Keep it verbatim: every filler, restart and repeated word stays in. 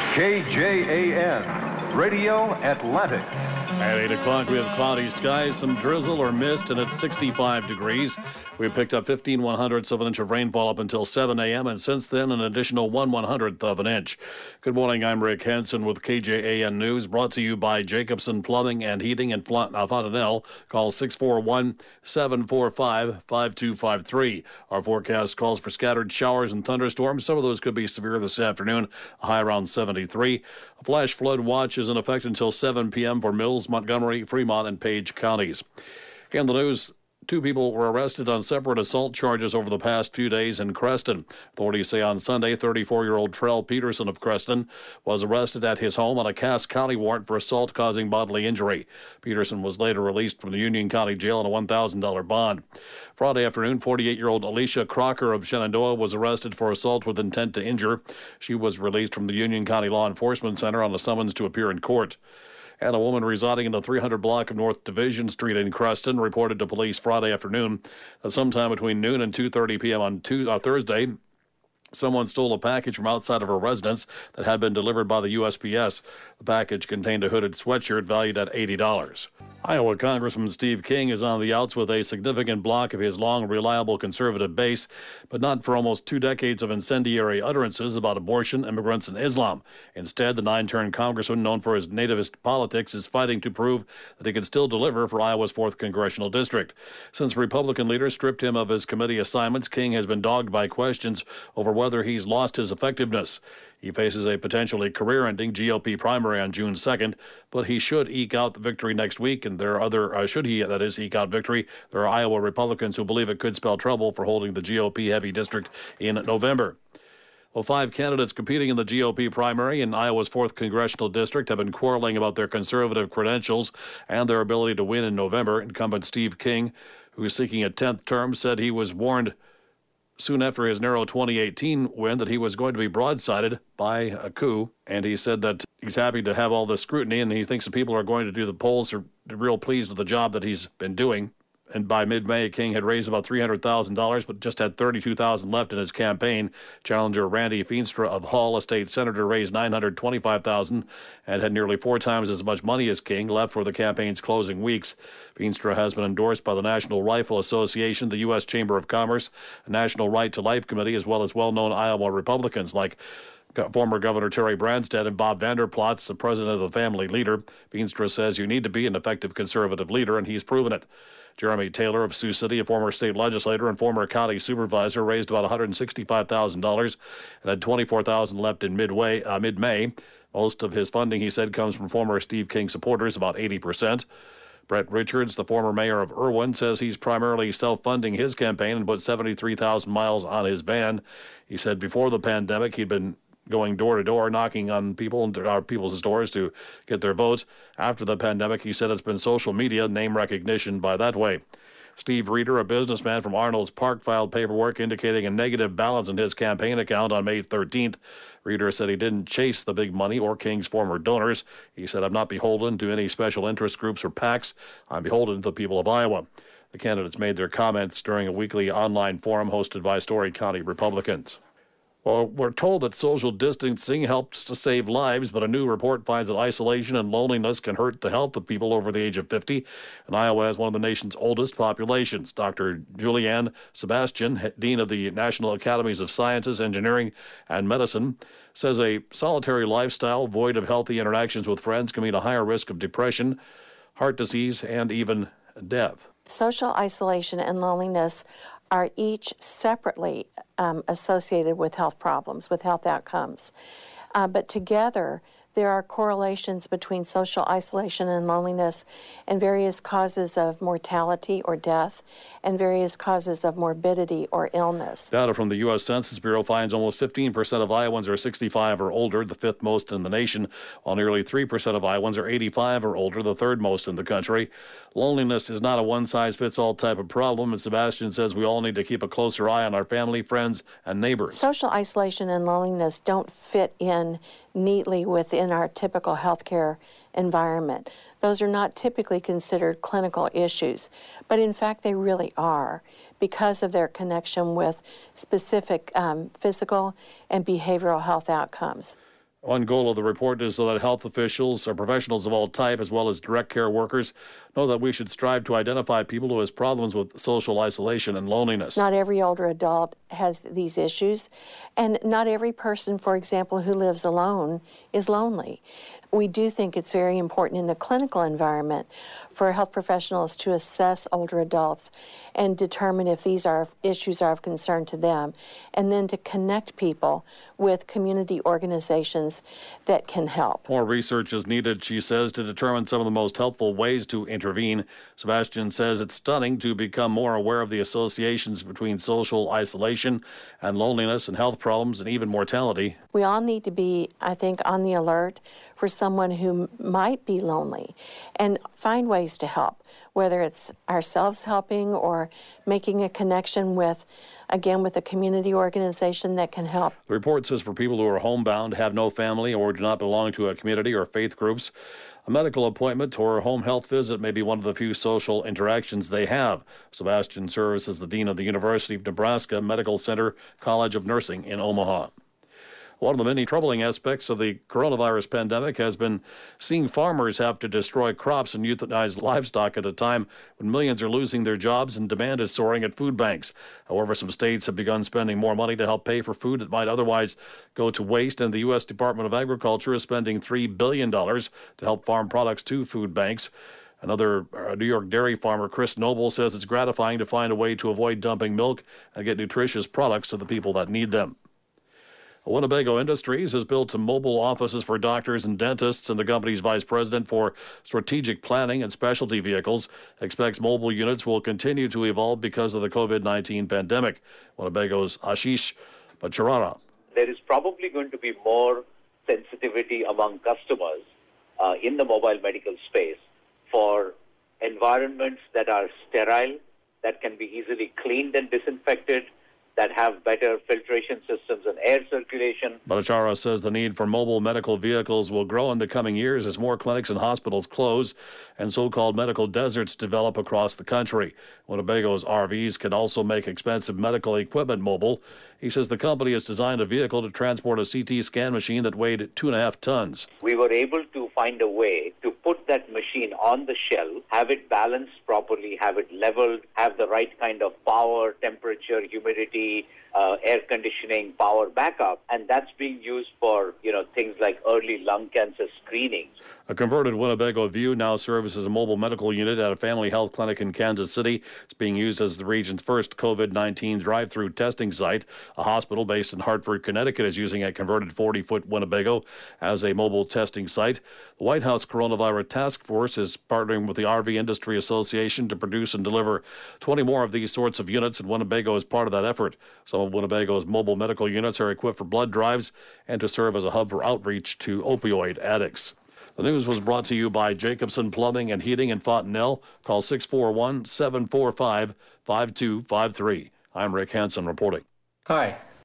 K J A N, Radio Atlantic. At eight o'clock, we have cloudy skies, some drizzle or mist, and it's sixty-five degrees. We picked up fifteen one hundredths of an inch of rainfall up until seven a.m., and since then, an additional one one hundredth of an inch. Good morning, I'm Rick Hansen with K J A N News, brought to you by Jacobson Plumbing and Heating in Fontanelle. Call six four one, seven four five, five two five three. Our forecast calls for scattered showers and thunderstorms. Some of those could be severe this afternoon, a high around seventy-three. A flash flood watch is in effect until seven p.m. for Mills, Montgomery, Fremont, and Page counties. In the news, two people were arrested on separate assault charges over the past few days in Creston. Authorities say on Sunday, thirty-four-year-old Trell Peterson of Creston was arrested at his home on a Cass County warrant for assault causing bodily injury. Peterson was later released from the Union County Jail on a one thousand dollars bond. Friday afternoon, forty-eight-year-old Alicia Crocker of Shenandoah was arrested for assault with intent to injure. She was released from the Union County Law Enforcement Center on a summons to appear in court. And a woman residing in the three hundred block of North Division Street in Creston reported to police Friday afternoon that sometime between noon and two thirty p.m. on Tuesday, uh, Thursday, someone stole a package from outside of her residence that had been delivered by the U S P S. The package contained a hooded sweatshirt valued at eighty dollars. Iowa Congressman Steve King is on the outs with a significant block of his long, reliable conservative base, but not for almost two decades of incendiary utterances about abortion, immigrants, and Islam. Instead, the nine-term congressman, known for his nativist politics, is fighting to prove that he can still deliver for Iowa's fourth congressional district. Since Republican leaders stripped him of his committee assignments, King has been dogged by questions over whether he's lost his effectiveness. He faces a potentially career-ending G O P primary on June second, but he should eke out the victory next week, and there are other, uh, should he, that is, eke out victory, there are Iowa Republicans who believe it could spell trouble for holding the G O P-heavy district in November. Well, five candidates competing in the G O P primary in Iowa's fourth congressional district have been quarreling about their conservative credentials and their ability to win in November. Incumbent Steve King, who is seeking a tenth term, said he was warned soon after his narrow twenty eighteen win that he was going to be broadsided by a coup, and he said that he's happy to have all this scrutiny, and he thinks the people are going to do the polls are real pleased with the job that he's been doing. And by mid-May, King had raised about three hundred thousand dollars, but just had thirty-two thousand dollars left in his campaign. Challenger Randy Feenstra of Hall, a state senator, raised nine hundred twenty-five thousand dollars and had nearly four times as much money as King left for the campaign's closing weeks. Feenstra has been endorsed by the National Rifle Association, the U S Chamber of Commerce, the National Right to Life Committee, as well as well-known Iowa Republicans like former Governor Terry Branstad and Bob Vander Plaats, the president of the Family Leader. Feenstra says you need to be an effective conservative leader, and he's proven it. Jeremy Taylor of Sioux City, a former state legislator and former county supervisor, raised about one hundred sixty-five thousand dollars and had twenty-four thousand dollars left in midway, uh, mid-May. Most of his funding, he said, comes from former Steve King supporters, about eighty percent. Brett Richards, the former mayor of Irwin, says he's primarily self-funding his campaign and put seventy-three thousand miles on his van. He said before the pandemic, he'd been going door to door, knocking on people, uh, people's doors to get their votes. After the pandemic, he said it's been social media, name recognition by that way. Steve Reeder, a businessman from Arnold's Park, filed paperwork indicating a negative balance in his campaign account on May thirteenth. Reeder said he didn't chase the big money or King's former donors. He said, I'm not beholden to any special interest groups or PACs. I'm beholden to the people of Iowa. The candidates made their comments during a weekly online forum hosted by Story County Republicans. Well, we're told that social distancing helps to save lives, but a new report finds that isolation and loneliness can hurt the health of people over the age of fifty. And Iowa has one of the nation's oldest populations. Doctor Julianne Sebastian, Dean of the National Academies of Sciences, Engineering, and Medicine, says a solitary lifestyle void of healthy interactions with friends can mean a higher risk of depression, heart disease, and even death. Social isolation and loneliness are each separately um, associated with health problems, with health outcomes. Uh, but together, there are correlations between social isolation and loneliness and various causes of mortality or death and various causes of morbidity or illness. Data from the U S Census Bureau finds almost fifteen percent of Iowans are sixty-five or older, the fifth most in the nation, while nearly three percent of Iowans are eighty-five or older, the third most in the country. Loneliness is not a one-size-fits-all type of problem, and Sebastian says we all need to keep a closer eye on our family, friends, and neighbors. Social isolation and loneliness don't fit in neatly within our typical healthcare environment. Those are not typically considered clinical issues, but in fact they really are because of their connection with specific um, physical and behavioral health outcomes. One goal of the report is so that health officials or professionals of all type, as well as direct care workers, know that we should strive to identify people who have problems with social isolation and loneliness. Not every older adult has these issues, and not every person, for example, who lives alone is lonely. We do think it's very important in the clinical environment for health professionals to assess older adults and determine if these are issues are of concern to them, and then to connect people with community organizations that can help. More research is needed, she says, to determine some of the most helpful ways to intervene. Sebastian says it's stunning to become more aware of the associations between social isolation and loneliness and health problems and even mortality. We all need to be, I think, on the alert for someone who might be lonely and find ways to help, whether it's ourselves helping or making a connection with, again, with a community organization that can help. The report says for people who are homebound, have no family, or do not belong to a community or faith groups, a medical appointment or a home health visit may be one of the few social interactions they have. Sebastian serves as the Dean of the University of Nebraska Medical Center College of Nursing in Omaha. One of the many troubling aspects of the coronavirus pandemic has been seeing farmers have to destroy crops and euthanize livestock at a time when millions are losing their jobs and demand is soaring at food banks. However, some states have begun spending more money to help pay for food that might otherwise go to waste, and the U S Department of Agriculture is spending three billion dollars to help farm products to food banks. Another uh, New York dairy farmer, Chris Noble, says it's gratifying to find a way to avoid dumping milk and get nutritious products to the people that need them. Winnebago Industries has built mobile offices for doctors and dentists, and the company's vice president for strategic planning and specialty vehicles expects mobile units will continue to evolve because of the COVID nineteen pandemic. Winnebago's Ashish Bacharara. There is probably going to be more sensitivity among customers uh, in the mobile medical space for environments that are sterile, that can be easily cleaned and disinfected, that have better filtration systems and air circulation. Bhattacharya says the need for mobile medical vehicles will grow in the coming years as more clinics and hospitals close and so-called medical deserts develop across the country. Winnebago's R Vs can also make expensive medical equipment mobile. He says the company has designed a vehicle to transport a C T scan machine that weighed two and a half tons. We were able to find a way to put that machine on the shelf, have it balanced properly, have it leveled, have the right kind of power, temperature, humidity, uh, air conditioning, power backup, and that's being used for, you know, things like early lung cancer screenings. A converted Winnebago View now serves as a mobile medical unit at a family health clinic in Kansas City. It's being used as the region's first COVID nineteen drive-through testing site. A hospital based in Hartford, Connecticut is using a converted forty-foot Winnebago as a mobile testing site. The White House Coronavirus Task Force is partnering with the R V Industry Association to produce and deliver twenty more of these sorts of units, and Winnebago is part of that effort. Some of Winnebago's mobile medical units are equipped for blood drives and to serve as a hub for outreach to opioid addicts. The news was brought to you by Jacobson Plumbing and Heating in Fontenelle. Call six four one, seven four five, five two five three. I'm Rick Hansen reporting. Hi,